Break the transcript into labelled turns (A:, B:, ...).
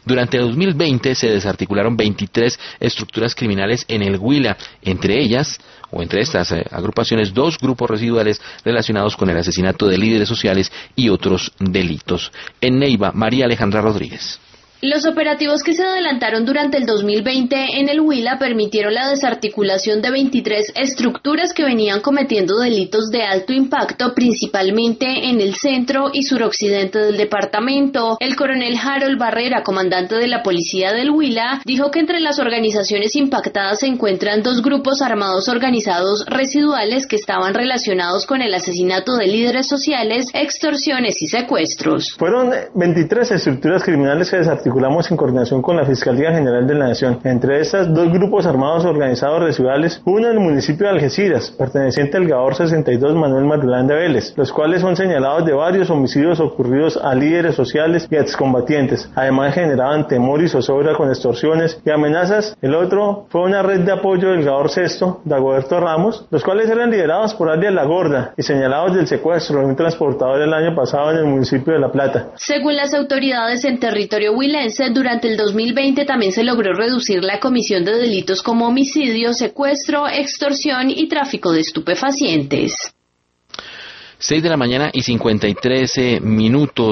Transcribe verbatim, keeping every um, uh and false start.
A: Durante dos mil veinte se desarticularon veintitrés estructuras criminales en el Huila, entre ellas, o entre estas eh, agrupaciones, dos grupos residuales relacionados con el asesinato de líderes sociales y otros delitos. En Neiva, María Alejandra Rodríguez.
B: Los operativos que se adelantaron durante el dos mil veinte en el Huila permitieron la desarticulación de veintitrés estructuras que venían cometiendo delitos de alto impacto, principalmente en el centro y suroccidente del departamento. El coronel Harold Barrera, comandante de la policía del Huila, dijo que entre las organizaciones impactadas se encuentran dos grupos armados organizados residuales que estaban relacionados con el asesinato de líderes sociales, extorsiones y secuestros.
C: Fueron veintitrés estructuras criminales que desarticularon articulamos en coordinación con la Fiscalía General de la Nación. Entre estas, dos grupos armados organizados residuales, uno en el municipio de Algeciras, perteneciente al Gabor sesenta y dos Manuel Marulán de Vélez, los cuales son señalados de varios homicidios ocurridos a líderes sociales y a excombatientes. Además, generaban temor y zozobra con extorsiones y amenazas. El otro fue una red de apoyo del Gabor Sexto, Dagoberto Ramos, los cuales eran liderados por alias La Gorda y señalados del secuestro de un transportador el año pasado en el municipio de La Plata.
B: Según las autoridades en territorio huilense, durante el dos mil veinte también se logró reducir la comisión de delitos como homicidio, secuestro, extorsión y tráfico de estupefacientes.
A: Seis de la mañana y cincuenta y tres minutos.